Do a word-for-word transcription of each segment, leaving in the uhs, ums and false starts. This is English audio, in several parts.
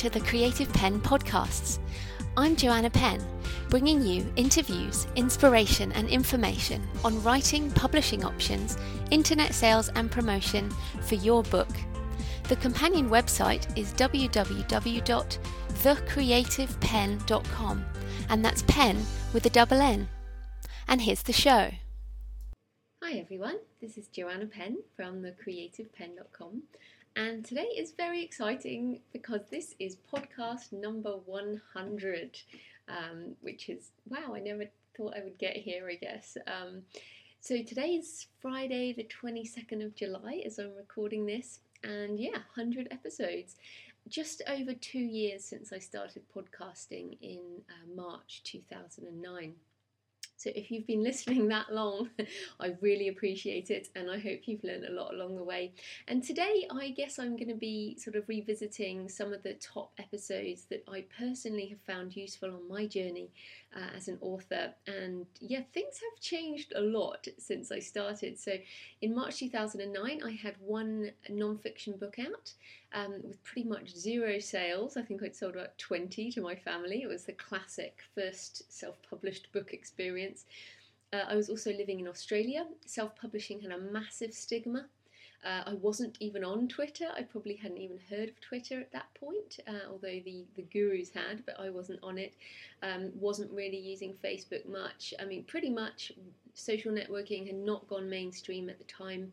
to the Creative Penn podcasts. I'm Joanna Penn, bringing you interviews, inspiration and information on writing, publishing options, internet sales and promotion for your book. The companion website is w w w dot the creative penn dot com, and that's pen with a double N. And here's the show. Hi everyone, this is Joanna Penn from the creative penn dot com. And today is very exciting because this is podcast number one hundred, um, which is, wow, I never thought I would get here, I guess. Um, so today is Friday the twenty-second of July as I'm recording this, and yeah, one hundred episodes. Just over two years since I started podcasting in uh, March two thousand nine. So if you've been listening that long, I really appreciate it, and I hope you've learned a lot along the way. And today, I guess I'm going to be sort of revisiting some of the top episodes that I personally have found useful on my journey uh, as an author. And yeah, things have changed a lot since I started. So in March two thousand nine, I had one non-fiction book out um, with pretty much zero sales. I think I'd sold about twenty to my family. It was the classic first self-published book experience. Uh, I was also living in Australia. Self-publishing had a massive stigma. Uh, I wasn't even on Twitter. I probably hadn't even heard of Twitter at that point, uh, although the, the gurus had, but I wasn't on it. Um, wasn't really using Facebook much. I mean, pretty much social networking had not gone mainstream at the time.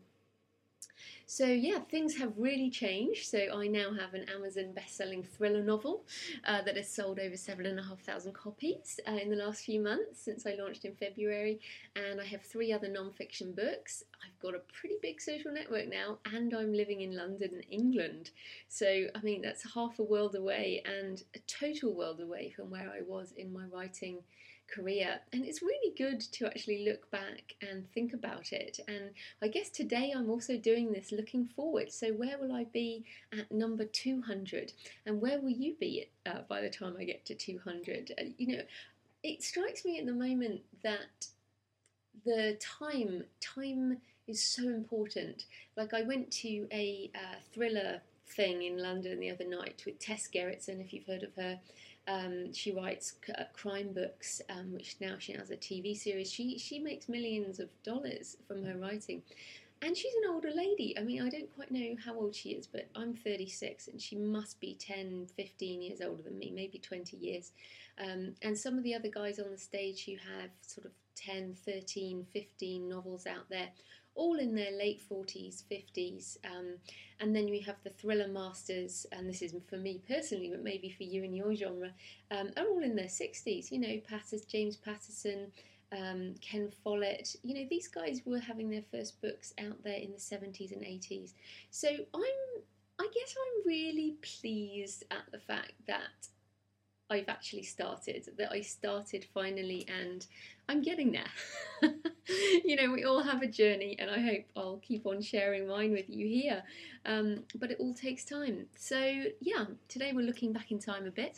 So yeah, things have really changed. So I now have an Amazon best-selling thriller novel uh, that has sold over seven and a half thousand copies uh, in the last few months since I launched in February, and I have three other non-fiction books. I've got a pretty big social network now, and I'm living in London, England. So I mean, that's half a world away and a total world away from where I was in my writing career. And it's really good to actually look back and think about it. And I guess today I'm also doing this looking forward. So where will I be at number two hundred, and where will you be uh, by the time I get to two hundred? Uh, you know, it strikes me at the moment that the time time is so important. Like, I went to a uh, thriller thing in London the other night with Tess Gerritsen, if you've heard of her. Um, she writes c- crime books, um, which now she has a T V series. She she makes millions of dollars from her writing, and she's an older lady. I mean, I don't quite know how old she is, but I'm thirty-six, and she must be ten, fifteen years older than me, maybe twenty years. Um, and some of the other guys on the stage who have sort of ten, thirteen, fifteen novels out there, all in their late forties, fifties, um, and then we have the thriller masters, and this isn't for me personally, but maybe for you and your genre, um, are all in their sixties. You know, Patterson, James Patterson, um, Ken Follett. You know, these guys were having their first books out there in the seventies and eighties. So I'm, I guess I'm really pleased at the fact that I've actually started, that I started finally, and I'm getting there. You know, we all have a journey, and I hope I'll keep on sharing mine with you here. Um, but it all takes time. So yeah, today we're looking back in time a bit.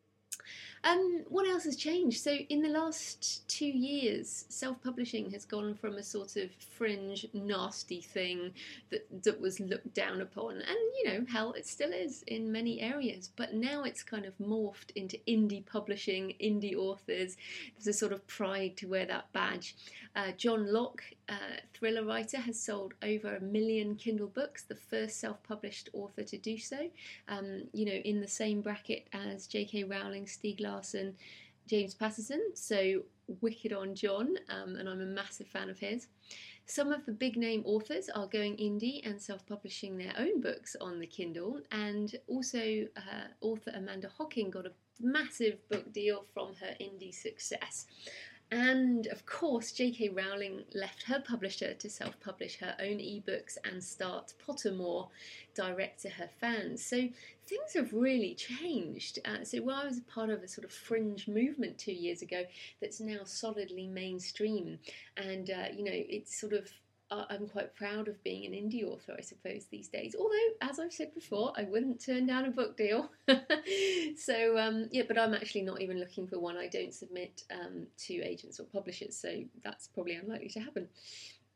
Um, what else has changed? So in the last two years, self-publishing has gone from a sort of fringe, nasty thing that, that was looked down upon. And, you know, hell, it still is in many areas. But now it's kind of morphed into indie publishing, indie authors. There's a sort of pride to wear that badge. Uh, John Locke, uh, thriller writer, has sold over a million Kindle books, the first self-published author to do so. Um, you know, in the same bracket as J K Rowling, Stieg Larsson, James Patterson. So wicked on John, um, and I'm a massive fan of his. Some of the big name authors are going indie and self-publishing their own books on the Kindle, and also uh, author Amanda Hocking got a massive book deal from her indie success. And of course, J K Rowling left her publisher to self-publish her own ebooks and start Pottermore direct to her fans. So things have really changed. Uh, so while I was a part of a sort of fringe movement two years ago that's now solidly mainstream, and uh, you know, it's sort of uh, I'm quite proud of being an indie author, I suppose, these days. Although, as I've said before, I wouldn't turn down a book deal. so, um, yeah, but I'm actually not even looking for one. I don't submit um, to agents or publishers, so that's probably unlikely to happen.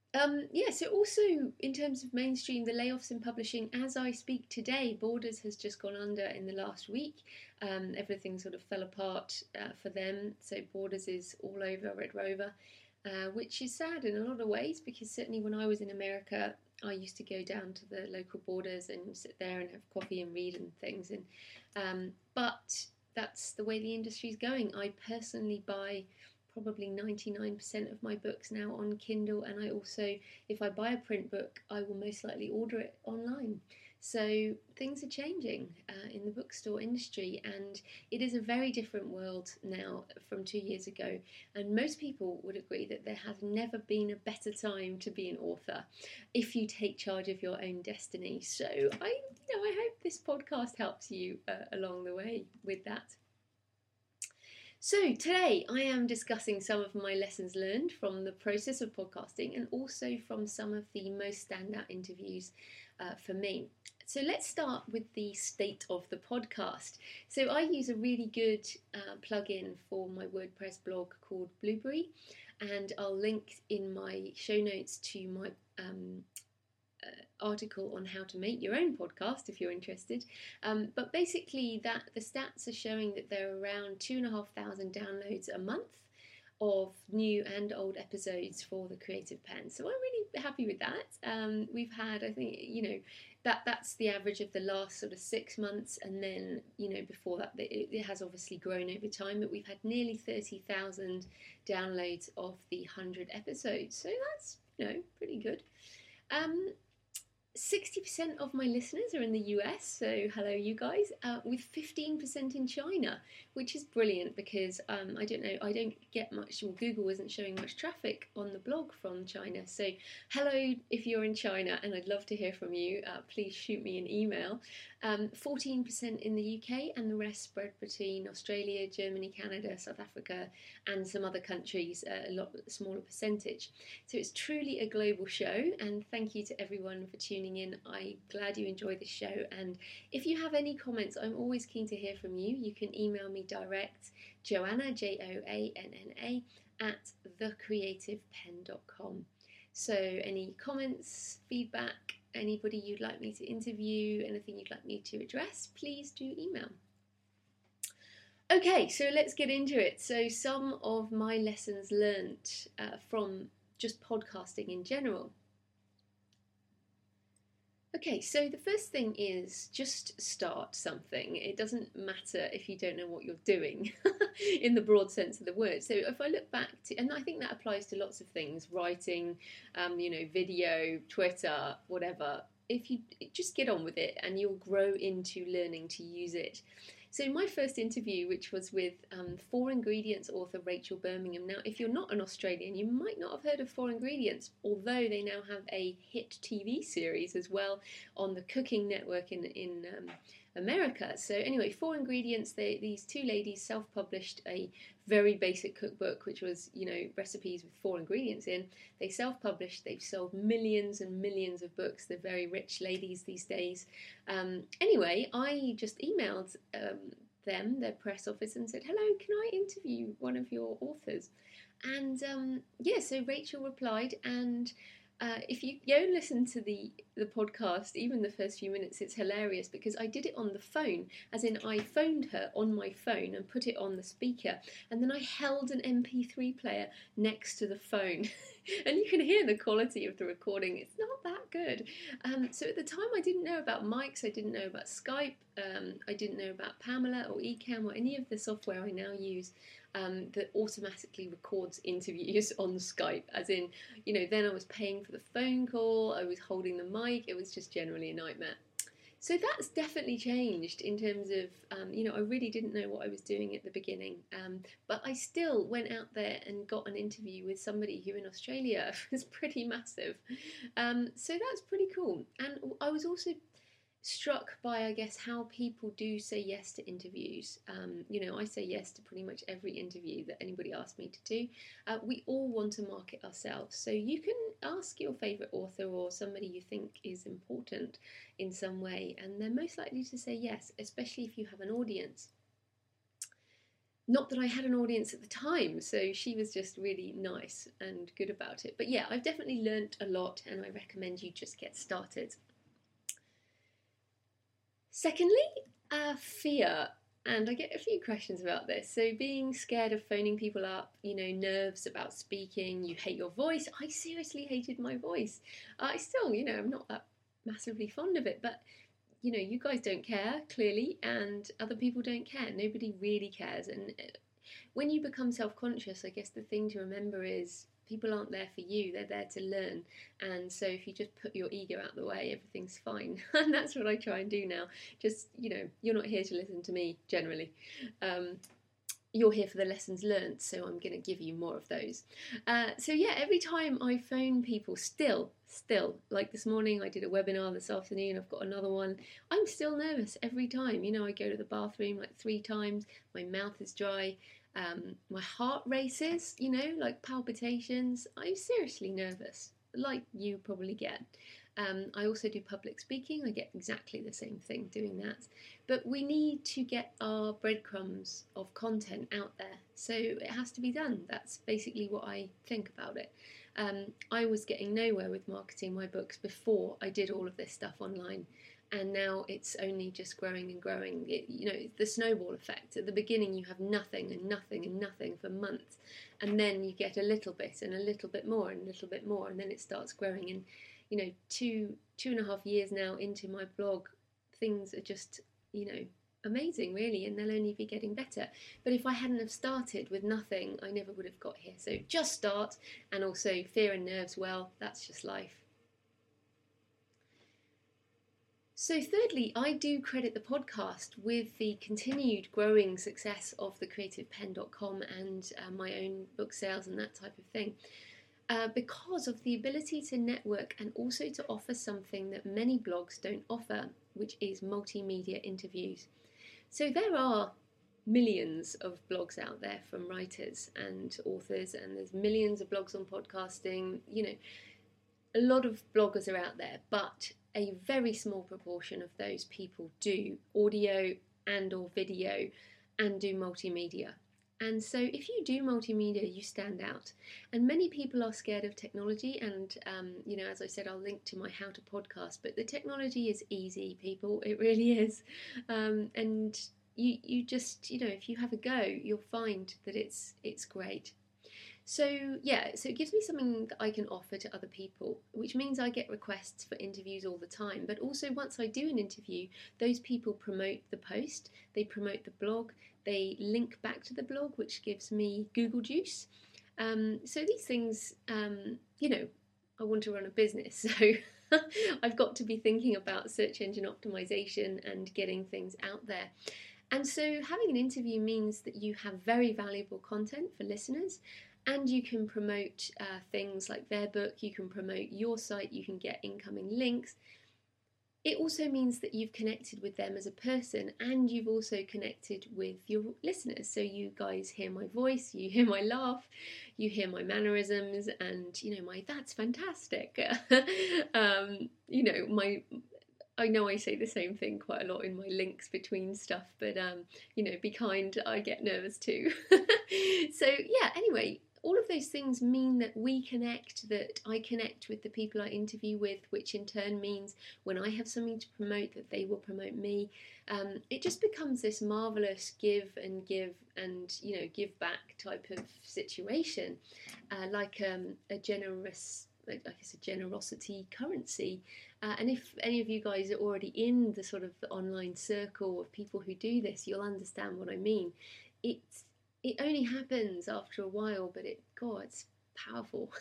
Um, yeah, so also in terms of mainstream, the layoffs in publishing, as I speak today, Borders has just gone under in the last week. Um, everything sort of fell apart uh, for them. So Borders is all over Red Rover, uh, which is sad in a lot of ways, because certainly when I was in America, I used to go down to the local Borders and sit there and have coffee and read and things. And um, but that's the way the industry's going. I personally buy probably ninety-nine percent of my books now on Kindle, and I also, if I buy a print book, I will most likely order it online. So things are changing uh, in the bookstore industry, and it is a very different world now from two years ago, and most people would agree that there has never been a better time to be an author if you take charge of your own destiny. So I, you know, I hope this podcast helps you uh, along the way with that. So today I am discussing some of my lessons learned from the process of podcasting, and also from some of the most standout interviews uh, for me. So let's start with the state of the podcast. So I use a really good uh, plugin for my WordPress blog called Blueberry, and I'll link in my show notes to my um, Uh, article on how to make your own podcast if you're interested. Um, but basically, that the stats are showing that there are around two and a half thousand downloads a month of new and old episodes for the Creative Pen. So I'm really happy with that. Um, we've had, I think, you know, that that's the average of the last sort of six months, and then, you know, before that it, it has obviously grown over time. But we've had nearly thirty thousand downloads of the one hundred episodes, so that's, you know, pretty good. Um, sixty percent of my listeners are in the U S, so hello you guys, uh, with fifteen percent in China, which is brilliant, because um, I don't know, I don't get much, well, Google isn't showing much traffic on the blog from China, so hello if you're in China, and I'd love to hear from you. Uh, please shoot me an email. Um, fourteen percent in the U K, and the rest spread between Australia, Germany, Canada, South Africa, and some other countries, uh, a lot smaller percentage. So it's truly a global show, and thank you to everyone for tuning in. I'm glad you enjoy the show, and if you have any comments, I'm always keen to hear from you. You can email me direct, Joanna, J O A N N A, at the creative pen dot com. So any comments, feedback, anybody you'd like me to interview, anything you'd like me to address, please do email. Okay, so let's get into it. So some of my lessons learnt uh, from just podcasting in general. Okay, so the first thing is just start something. It doesn't matter if you don't know what you're doing in the broad sense of the word. So if I look back to, and I think that applies to lots of things, writing, um, you know, video, Twitter, whatever. If you just get on with it, and you'll grow into learning to use it. So my first interview, which was with um, Four Ingredients author Rachel Birmingham. Now, if you're not an Australian, you might not have heard of Four Ingredients, although they now have a hit T V series as well on the Cooking Network in in um, America. So anyway, Four Ingredients, they, these two ladies self-published a very basic cookbook, which was, you know, recipes with four ingredients in. They self-published, they've sold millions and millions of books. They're very rich ladies these days. Um, anyway, I just emailed um, them, their press office, and said, hello, can I interview one of your authors? And um, yeah, so Rachel replied, and Uh, if you go and listen to the, the podcast, even the first few minutes, it's hilarious, because I did it on the phone, as in I phoned her on my phone and put it on the speaker, and then I held an M P three player next to the phone, and you can hear the quality of the recording. It's not that good. Um, so at the time I didn't know about mics, I didn't know about Skype, um, I didn't know about Pamela or Ecamm or any of the software I now use um, that automatically records interviews on Skype, as in, you know, then I was paying for the phone call, I was holding the mic, it was just generally a nightmare. So that's definitely changed in terms of, um, you know, I really didn't know what I was doing at the beginning, um, but I still went out there and got an interview with somebody who in Australia was pretty massive. Um, so that's pretty cool. And I was also struck by, I guess, how people do say yes to interviews. Um, you know, I say yes to pretty much every interview that anybody asks me to do. Uh, we all want to market ourselves, so you can ask your favourite author or somebody you think is important in some way, and they're most likely to say yes, especially if you have an audience. not that I had an audience at the time, so she was just really nice and good about it. But yeah, I've definitely learnt a lot, and I recommend you just get started. Secondly, uh, fear. And I get a few questions about this. So being scared of phoning people up, you know, nerves about speaking, you hate your voice. I seriously hated my voice. I still, you know, I'm not that massively fond of it, but you know, you guys don't care, clearly, and other people don't care. Nobody really cares. And when you become self-conscious, I guess the thing to remember is people aren't there for you, they're there to learn. And so if you just put your ego out the way, everything's fine. And that's what I try and do now. Just, you know, you're not here to listen to me, generally. Um, you're here for the lessons learned, so I'm going to give you more of those. Uh, so yeah, every time I phone people, still, still, like this morning I did a webinar, this afternoon I've got another one, I'm still nervous every time. You know, I go to the bathroom like three times, my mouth is dry, um, my heart races, you know, like palpitations. I'm seriously nervous, like you probably get. Um, I also do public speaking. I get exactly the same thing doing that. But we need to get our breadcrumbs of content out there. So it has to be done. That's basically what I think about it. Um, I was getting nowhere with marketing my books before I did all of this stuff online. And now it's only just growing and growing. It, you know, the snowball effect. At the beginning you have nothing and nothing and nothing for months. And then you get a little bit and a little bit more and a little bit more. And then it starts growing. And you know, two two and a half years now into my blog, things are just, you know, amazing, really, and they'll only be getting better. But if I hadn't have started with nothing, I never would have got here. So just start, and also fear and nerves, well, that's just life. So thirdly, I do credit the podcast with the continued growing success of the creative pen dot com and uh, my own book sales and that type of thing. Uh, because of the ability to network and also to offer something that many blogs don't offer, which is multimedia interviews. So there are millions of blogs out there from writers and authors, and there's millions of blogs on podcasting. You know, a lot of bloggers are out there, but a very small proportion of those people do audio and or video and do multimedia. And so if you do multimedia, you stand out. And many people are scared of technology. And, um, you know, as I said, I'll link to my How to Podcast. But the technology is easy, people. It really is. Um, and you you just, you know, if you have a go, you'll find that it's it's great. So, yeah, so it gives me something that I can offer to other people, which means I get requests for interviews all the time. But also once I do an interview, those people promote the post, they promote the blog, they link back to the blog, which gives me Google Juice. Um, so these things, um, you know, I want to run a business, so I've got to be thinking about search engine optimization and getting things out there. And so having an interview means that you have very valuable content for listeners, and you can promote uh, things like their book, you can promote your site, you can get incoming links. It also means that you've connected with them as a person, and you've also connected with your listeners. So you guys hear my voice, you hear my laugh, you hear my mannerisms, and you know, my that's fantastic. um, you know, my I know I say the same thing quite a lot in my links between stuff, but um, you know, be kind, I get nervous too. So yeah, anyway, all of those things mean that we connect, that I connect with the people I interview with, which in turn means when I have something to promote, that they will promote me. Um, it just becomes this marvellous give and give and, you know, give back type of situation, uh, like um, a generous, like I guess a generosity currency. Uh, and if any of you guys are already in the sort of the online circle of people who do this, you'll understand what I mean. It's It only happens after a while, but it, God, it's powerful.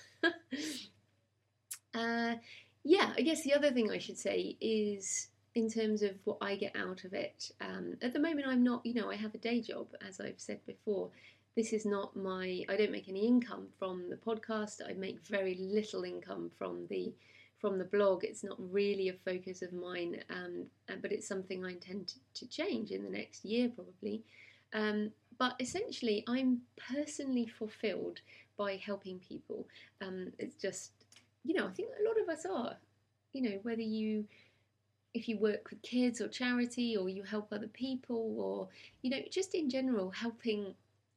uh, yeah, I guess the other thing I should say is in terms of what I get out of it. Um, at the moment, I'm not, you know, I have a day job, as I've said before. This is not my, I don't make any income from the podcast. I make very little income from the from the blog. It's not really a focus of mine, um, but it's something I intend to change in the next year probably. Um, but essentially, I'm personally fulfilled by helping people. Um, it's just, you know, I think a lot of us are, you know, whether you, if you work with kids or charity, or you help other people, or, you know, just in general, helping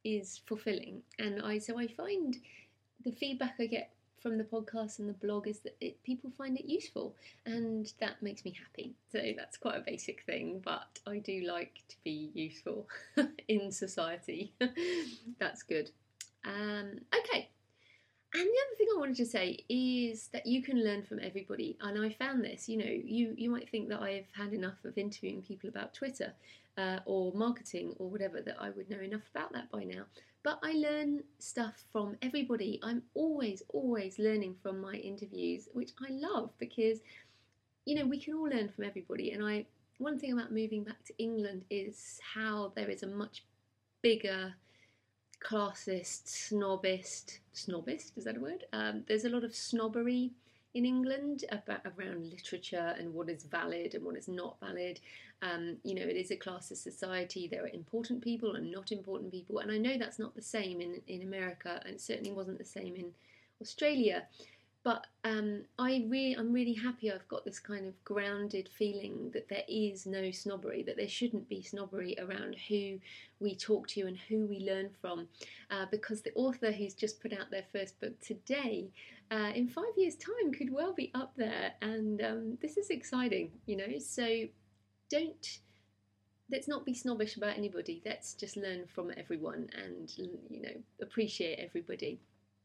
is fulfilling. And I so I find the feedback I get from the podcast and the blog is that it, people find it useful, and that makes me happy. So that's quite a basic thing, but I do like to be useful in society. That's good. Um, okay. And the other thing I wanted to say is that you can learn from everybody. And I found this, you know, you, you might think that I've had enough of interviewing people about Twitter uh, or marketing or whatever, that I would know enough about that by now. But I learn stuff from everybody. I'm always, always learning from my interviews, which I love because, you know, we can all learn from everybody. And I, one thing about moving back to England is how there is a much bigger classist, snobist, snobist, is that a word? Um, there's a lot of snobbery in England about around literature and what is valid and what is not valid. Um, you know, it is a classist society. There are important people and not important people, and I know that's not the same in, in America, and it certainly wasn't the same in Australia. But um, I really, I'm really happy I've got this kind of grounded feeling that there is no snobbery, that there shouldn't be snobbery around who we talk to and who we learn from. Uh, because the author who's just put out their first book today, uh, in five years' time, could well be up there. And um, this is exciting, you know. So don't, let's not be snobbish about anybody. Let's just learn from everyone and, you know, appreciate everybody.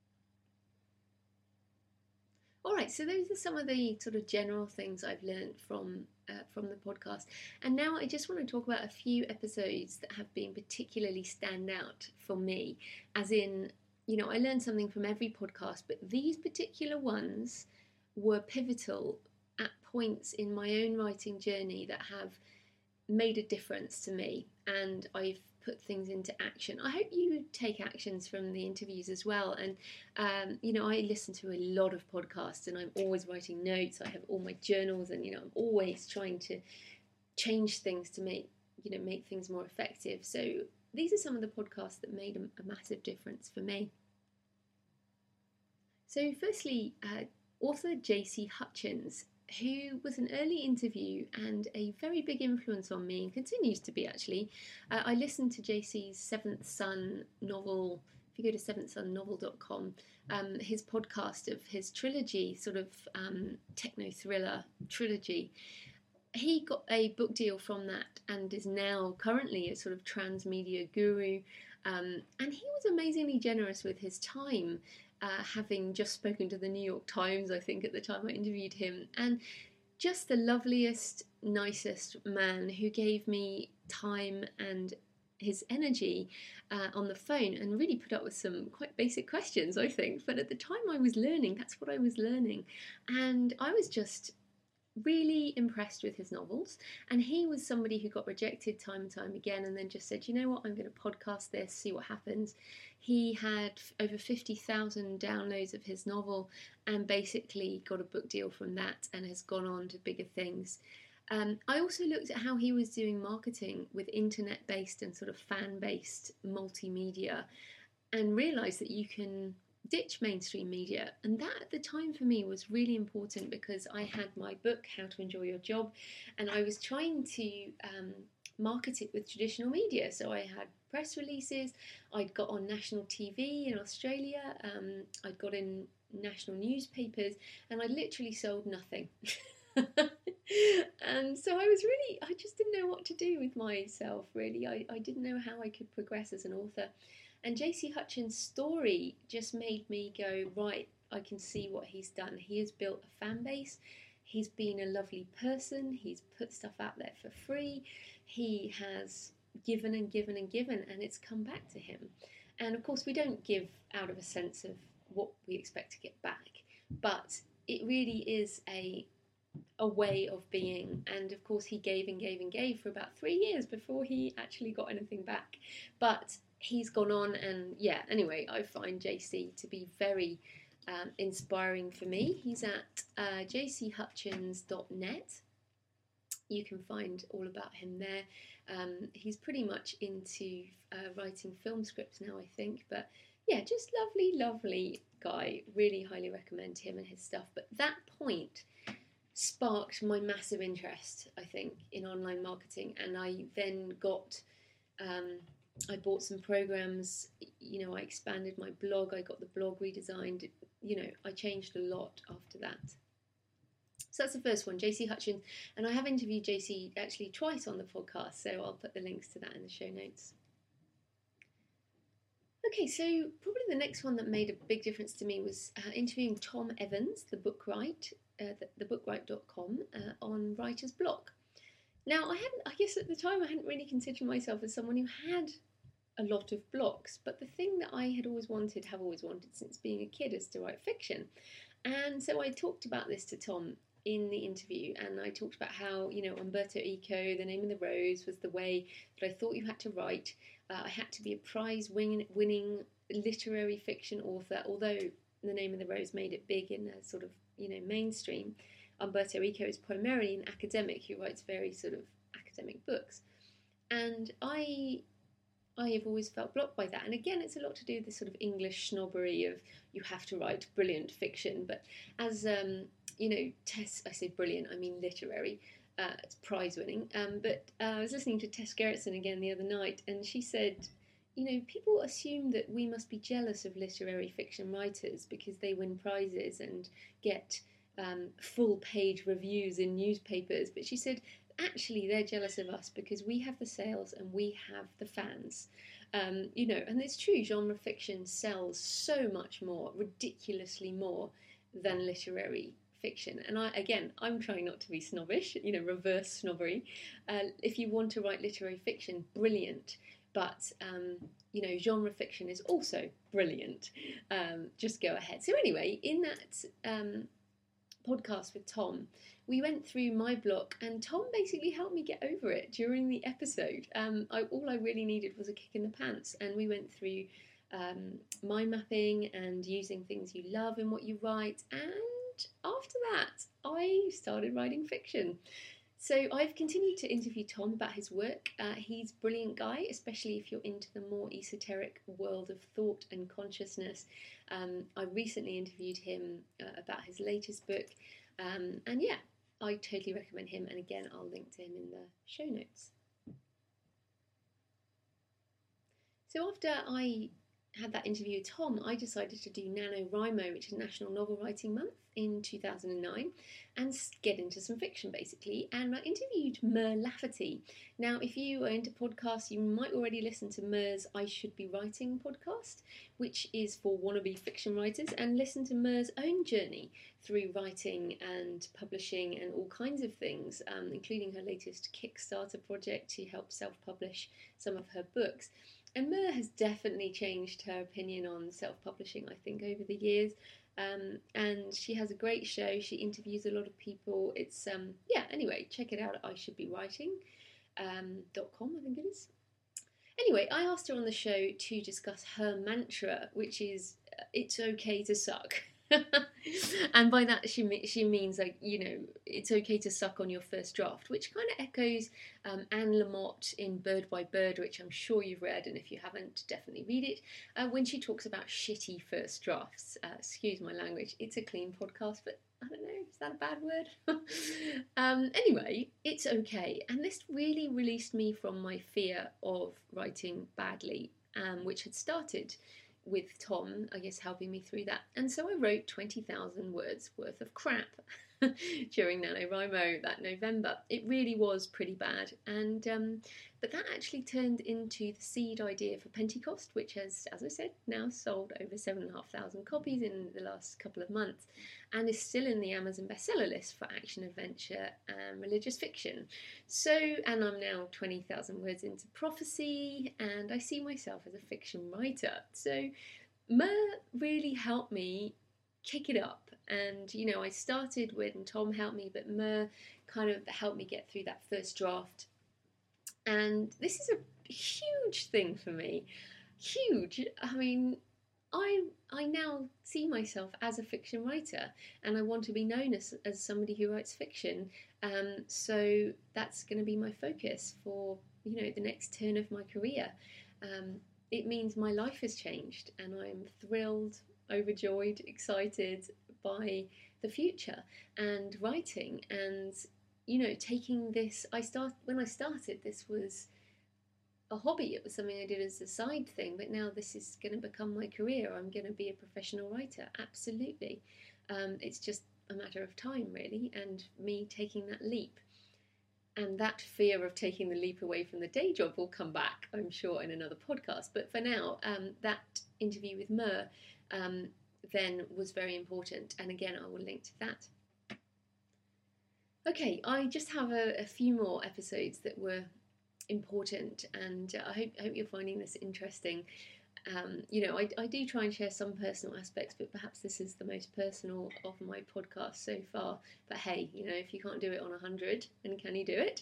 All right, so those are some of the sort of general things I've learned from uh, from the podcast. And now I just want to talk about a few episodes that have been particularly stand out for me. As in, you know, I learned something from every podcast, but these particular ones were pivotal at points in my own writing journey that have made a difference to me, and I've put things into action. I hope you take actions from the interviews as well. And um, you know, I listen to a lot of podcasts, and I'm always writing notes. I have all my journals, and you know, I'm always trying to change things to make you know make things more effective. So these are some of the podcasts that made a, a massive difference for me. So firstly, uh, author J C Hutchins, who was an early interview and a very big influence on me, and continues to be actually. Uh, I listened to J C's Seventh Son novel. If you go to seventh son novel dot com, um, his podcast of his trilogy, sort of um, techno-thriller trilogy, he got a book deal from that and is now currently a sort of transmedia guru. Um, and he was amazingly generous with his time. Uh, having just spoken to the New York Times, I think, at the time I interviewed him, and just the loveliest, nicest man who gave me time and his energy uh, on the phone, and really put up with some quite basic questions, I think. But at the time I was learning, that's what I was learning, and I was just really impressed with his novels. And he was somebody who got rejected time and time again, and then just said, you know what, I'm going to podcast this, see what happens. He had over fifty thousand downloads of his novel and basically got a book deal from that and has gone on to bigger things. Um, I also looked at how he was doing marketing with internet-based and sort of fan-based multimedia, and realised that you can ditch mainstream media. And that at the time for me was really important, because I had my book How to Enjoy Your Job, and I was trying to um, market it with traditional media. So I had press releases, I'd got on national T V in Australia, um, I'd got in national newspapers, and I literally sold nothing. And so I was really, I just didn't know what to do with myself, really. I, I didn't know how I could progress as an author. And J C Hutchins' story just made me go, right, I can see what he's done. He has built a fan base. He's been a lovely person. He's put stuff out there for free. He has given and given and given, and it's come back to him. And of course, we don't give out of a sense of what we expect to get back, but it really is a a way of being. And of course, he gave and gave and gave for about three years before he actually got anything back. But he's gone on, and yeah, anyway, I find J C to be very um, inspiring for me. He's at uh, j c hutchins dot net. You can find all about him there. Um, he's pretty much into uh, writing film scripts now, I think. But yeah, just lovely, lovely guy. Really highly recommend him and his stuff. But that point sparked my massive interest, I think, in online marketing. And I then got um, I bought some programs, you know, I expanded my blog, I got the blog redesigned, you know, I changed a lot after that. So that's the first one, J C Hutchins, and I have interviewed J C actually twice on the podcast, so I'll put the links to that in the show notes. Okay, so probably the next one that made a big difference to me was uh, interviewing Tom Evans, the Bookwrite, uh, the, the bookwrite dot com, uh, on writer's block. Now, I hadn't, I guess at the time I hadn't really considered myself as someone who had a lot of blocks, but the thing that I had always wanted, have always wanted since being a kid, is to write fiction. And so I talked about this to Tom in the interview, and I talked about how, you know, Umberto Eco, The Name of the Rose, was the way that I thought you had to write. Uh, I had to be a prize-winning literary fiction author, although The Name of the Rose made it big in a sort of, you know, mainstream. Umberto Eco is primarily an academic who writes very sort of academic books. And I I have always felt blocked by that. And again, it's a lot to do with this sort of English snobbery of you have to write brilliant fiction. But as, um, you know, Tess, I say brilliant, I mean literary, uh, it's prize-winning. Um, but uh, I was listening to Tess Gerritsen again the other night, and she said, you know, people assume that we must be jealous of literary fiction writers because they win prizes and get um, full-page reviews in newspapers. But she said, actually, they're jealous of us because we have the sales and we have the fans. Um, you know, and it's true, genre fiction sells so much more, ridiculously more, than literary fiction. And I, again, I'm trying not to be snobbish, you know, reverse snobbery. Uh, if you want to write literary fiction, brilliant. But, um, you know, genre fiction is also brilliant. Um, just go ahead. So anyway, in that um, podcast with Tom, we went through my block, and Tom basically helped me get over it during the episode. Um, I, all I really needed was a kick in the pants, and we went through um, mind mapping and using things you love in what you write, and after that, I started writing fiction. So I've continued to interview Tom about his work. Uh, he's a brilliant guy, especially if you're into the more esoteric world of thought and consciousness. Um, I recently interviewed him uh, about his latest book, um, and yeah, I totally recommend him, and again, I'll link to him in the show notes. So after I had that interview with Tom, I decided to do NaNoWriMo, which is National Novel Writing Month, in two thousand nine, and get into some fiction, basically. And I interviewed Mur Lafferty. Now, if you are into podcasts, you might already listen to Mur's I Should Be Writing podcast, which is for wannabe fiction writers, and listen to Mur's own journey through writing and publishing and all kinds of things, um, including her latest Kickstarter project to help self-publish some of her books. And Mur has definitely changed her opinion on self-publishing, I think, over the years. Um, and she has a great show. She interviews a lot of people. It's, um, yeah, anyway, check it out at I should be writing dot com, I think it is. Anyway, I asked her on the show to discuss her mantra, which is, uh, it's okay to suck. And by that she she means, like, you know, it's okay to suck on your first draft, which kind of echoes um, Anne Lamott in Bird by Bird, which I'm sure you've read, and if you haven't, definitely read it, uh, when she talks about shitty first drafts. Uh, excuse my language, it's a clean podcast, but I don't know, is that a bad word? um, anyway, it's okay, and this really released me from my fear of writing badly, um, which had started with Tom, I guess, helping me through that. And so I wrote twenty thousand words worth of crap during NaNoWriMo that November. It really was pretty bad. And um, but that actually turned into the seed idea for Pentecost, which has, as I said, now sold over seven and a half thousand copies in the last couple of months, and is still in the Amazon bestseller list for action, adventure, and religious fiction. So, and I'm now twenty thousand words into Prophecy, and I see myself as a fiction writer. So, Mur really helped me kick it up. And, you know, I started when Tom helped me, but Mur kind of helped me get through that first draft. And this is a huge thing for me. Huge. I mean, I I now see myself as a fiction writer, and I want to be known as, as somebody who writes fiction. Um, so that's going to be my focus for, you know, the next turn of my career. Um, it means my life has changed, and I'm thrilled, overjoyed, excited by the future and writing, and, you know, taking this. I start when I started. This was a hobby. It was something I did as a side thing, but now this is going to become my career. I'm going to be a professional writer. Absolutely. Um, it's just a matter of time, really, and me taking that leap. And that fear of taking the leap away from the day job will come back, I'm sure, in another podcast. But for now, um, that interview with Mer um, then was very important. And again, I will link to that. Okay, I just have a, a few more episodes that were important, and I hope, I hope you're finding this interesting. Um, you know, I, I do try and share some personal aspects, but perhaps this is the most personal of my podcast so far. But hey, you know, if you can't do it on a hundred, then can you do it?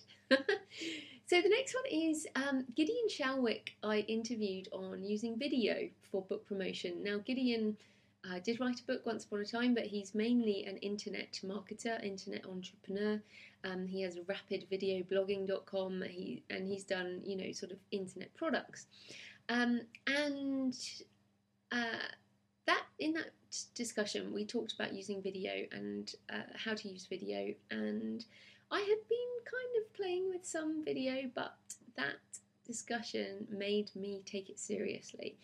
So the next one is um, Gideon Shalwick. I interviewed on using video for book promotion. Now, Gideon uh, did write a book once upon a time, but he's mainly an internet marketer, internet entrepreneur. Um, he has rapid video blogging dot com, he, and he's done, you know, sort of internet products. Um, and uh, that in that discussion, we talked about using video and uh, how to use video. And I had been kind of playing with some video, but that discussion made me take it seriously.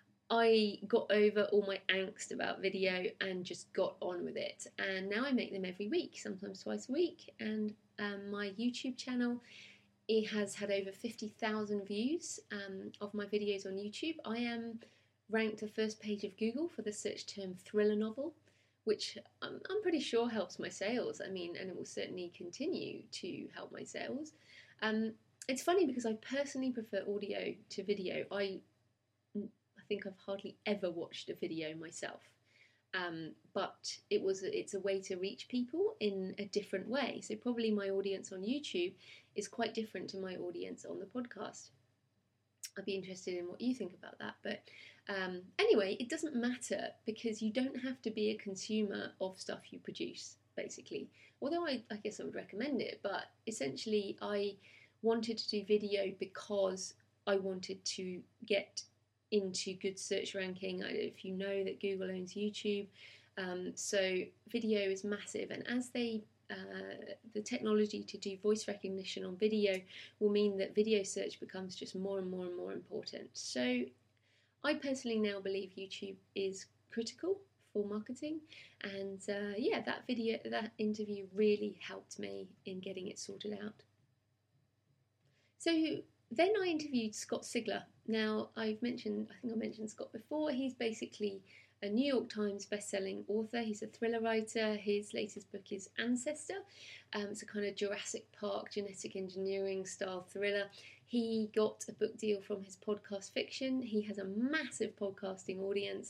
I got over all my angst about video and just got on with it. And now I make them every week, sometimes twice a week. And um, my YouTube channel, it has had over fifty thousand views um, of my videos on YouTube. I am ranked the first page of Google for the search term thriller novel, which I'm, I'm pretty sure helps my sales. I mean, and it will certainly continue to help my sales. Um, it's funny because I personally prefer audio to video. I, I think I've hardly ever watched a video myself. Um, but it was it's a way to reach people in a different way. So probably my audience on YouTube is quite different to my audience on the podcast. I'd be interested in what you think about that. But um, anyway, it doesn't matter because you don't have to be a consumer of stuff you produce, basically. Although I, I guess I would recommend it, but essentially I wanted to do video because I wanted to get into good search ranking. If you know that Google owns YouTube, um, so video is massive, and as they uh, the technology to do voice recognition on video will mean that video search becomes just more and more and more important. So I personally now believe YouTube is critical for marketing, and uh, yeah, that video, that interview really helped me in getting it sorted out. So then I interviewed Scott Sigler. Now, I've mentioned, I think I mentioned Scott before. He's basically a New York Times best-selling author. He's a thriller writer. His latest book is Ancestor. Um, it's a kind of Jurassic Park genetic engineering style thriller. He got a book deal from his podcast Fiction. He has a massive podcasting audience.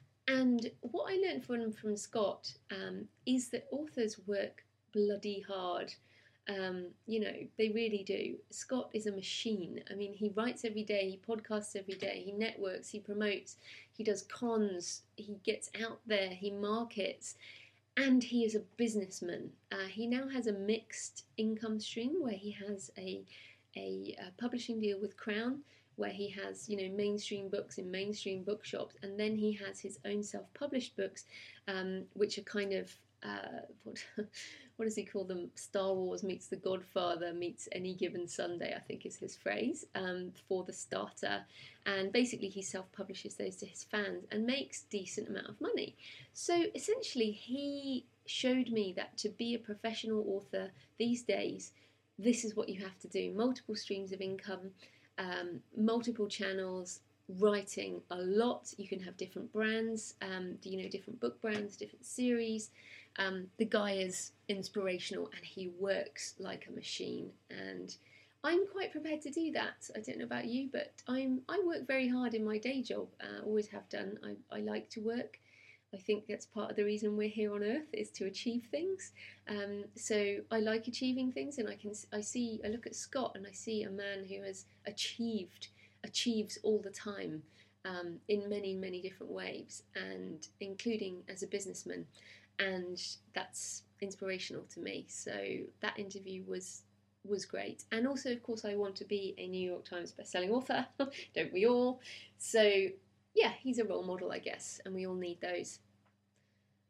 And what I learned from, from Scott um, is that authors work bloody hard. Um, you know, they really do. Scott is a machine. I mean, he writes every day, he podcasts every day, he networks, he promotes, he does cons, he gets out there, he markets, and he is a businessman. Uh, he now has a mixed income stream where he has a, a, a publishing deal with Crown, where he has, you know, mainstream books in mainstream bookshops, and then he has his own self-published books, um, which are kind of Uh, what, what does he call them? Star Wars meets The Godfather meets Any Given Sunday, I think is his phrase, um, for the starter. And basically he self-publishes those to his fans and makes decent amount of money. So essentially he showed me that to be a professional author these days, this is what you have to do. Multiple streams of income, um, multiple channels, writing a lot. You can have different brands, um, you know, different book brands, different series. Um, the guy is inspirational and he works like a machine, and I'm quite prepared to do that. I don't know about you, but I'm I work very hard in my day job. Uh, always have done. I, I like to work. I think that's part of the reason we're here on Earth, is to achieve things. Um, so I like achieving things, and I can I see I look at Scott and I see a man who has achieved achieves all the time um, in many many different ways, and including as a businessman. And that's inspirational to me. So that interview was was great. And also, of course, I want to be a New York Times bestselling author. Don't we all? So yeah, he's a role model, I guess, and we all need those.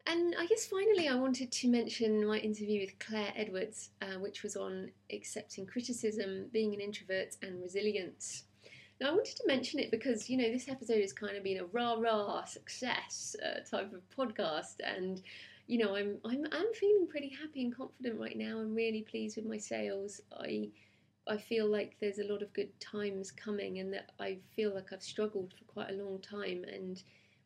And I guess finally I wanted to mention my interview with Claire Edwards, uh, which was on accepting criticism, being an introvert and resilience. Now I wanted to mention it because, you know, this episode has kind of been a rah-rah success uh, type of podcast, and you know, I'm I'm I'm feeling pretty happy and confident right now. I'm really pleased with my sales. I I feel like there's a lot of good times coming, and that I feel like I've struggled for quite a long time, and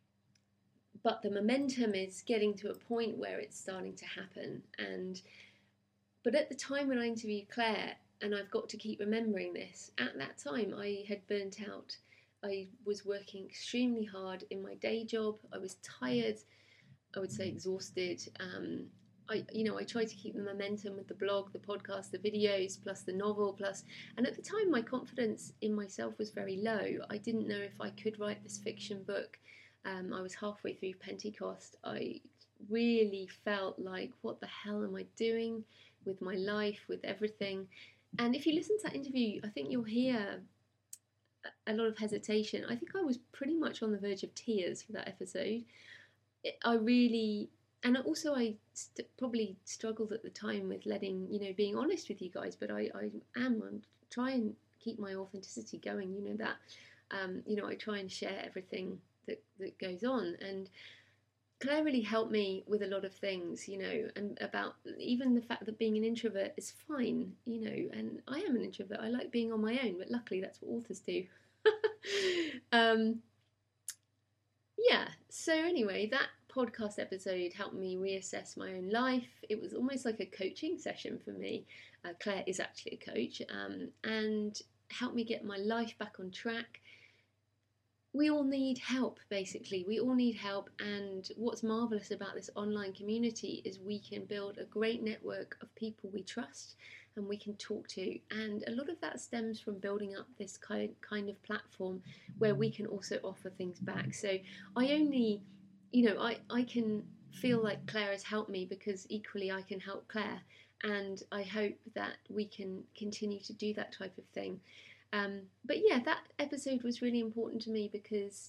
but the momentum is getting to a point where it's starting to happen. And but at the time when I interviewed Claire, and I've got to keep remembering this, at that time I had burnt out. I was working extremely hard in my day job. I was tired, I would say exhausted. Um, I, you know, I tried to keep the momentum with the blog, the podcast, the videos, plus the novel, plus, and at the time my confidence in myself was very low. I didn't know if I could write this fiction book. Um, I was halfway through Pentecost. I really felt like, what the hell am I doing with my life, with everything? And if you listen to that interview, I think you'll hear a lot of hesitation. I think I was pretty much on the verge of tears for that episode. I really, and also I st- probably struggled at the time with letting, you know, being honest with you guys, but I, I am, I'm try and keep my authenticity going, you know, that, um, you know, I try and share everything that, that goes on. And Claire really helped me with a lot of things, you know, and about even the fact that being an introvert is fine, you know, and I am an introvert. I like being on my own, but luckily that's what authors do. um, yeah, so anyway, that podcast episode helped me reassess my own life. It was almost like a coaching session for me. Uh, Claire is actually a coach, um, and helped me get my life back on track. We all need help, basically. We all need help, and what's marvellous about this online community is we can build a great network of people we trust and we can talk to, and a lot of that stems from building up this kind kind of platform where we can also offer things back. So I only, you know, I, I can feel like Claire has helped me because equally I can help Claire, and I hope that we can continue to do that type of thing. Um, but yeah, that episode was really important to me because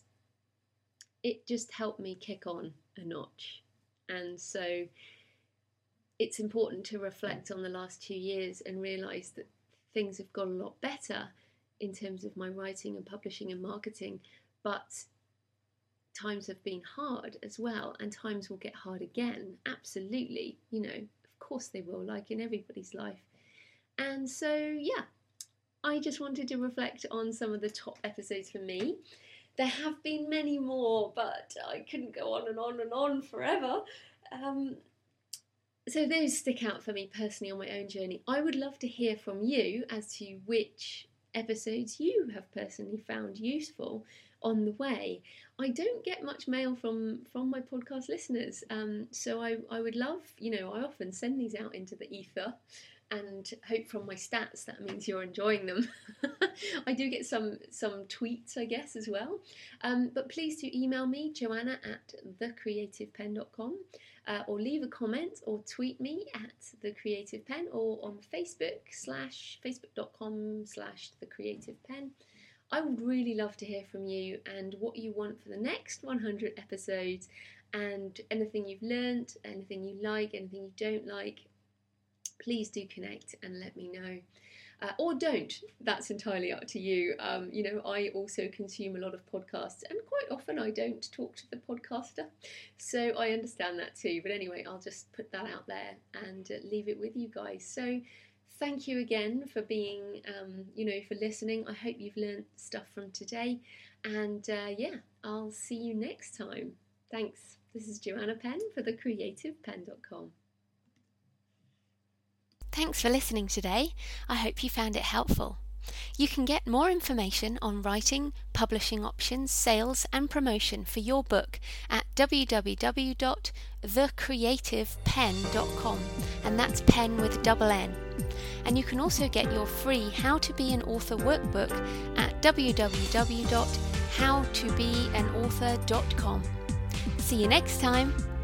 it just helped me kick on a notch. And so it's important to reflect on the last two years and realise that things have got a lot better in terms of my writing and publishing and marketing, but times have been hard as well, and times will get hard again, absolutely, you know, of course they will, like in everybody's life. And so yeah, I just wanted to reflect on some of the top episodes for me. There have been many more, but I couldn't go on and on and on forever. Um, so those stick out for me personally on my own journey. I would love to hear from you as to which episodes you have personally found useful on the way. I don't get much mail from, from my podcast listeners, um, so I, I would love, you know, I often send these out into the ether, and hope from my stats that means you're enjoying them. I do get some some tweets, I guess, as well. Um, but please do email me, Joanna at the creative pen dot com, uh, or leave a comment or tweet me at The Creative Pen, or on Facebook slash facebook.com slash The Creative Pen. I would really love to hear from you and what you want for the next one hundred episodes, and anything you've learned, anything you like, anything you don't like. Please do connect and let me know. Uh, or don't. That's entirely up to you. Um, you know, I also consume a lot of podcasts, and quite often I don't talk to the podcaster. So I understand that too. But anyway, I'll just put that out there and uh, leave it with you guys. So thank you again for being, um, you know, for listening. I hope you've learned stuff from today. And uh, yeah, I'll see you next time. Thanks. This is Joanna Penn for the creative pen dot com. Thanks for listening today. I hope you found it helpful. You can get more information on writing, publishing options, sales and promotion for your book at w w w dot the creative pen dot com, and that's pen with double N. And you can also get your free How to Be an Author workbook at w w w dot how to be an author dot com. See you next time.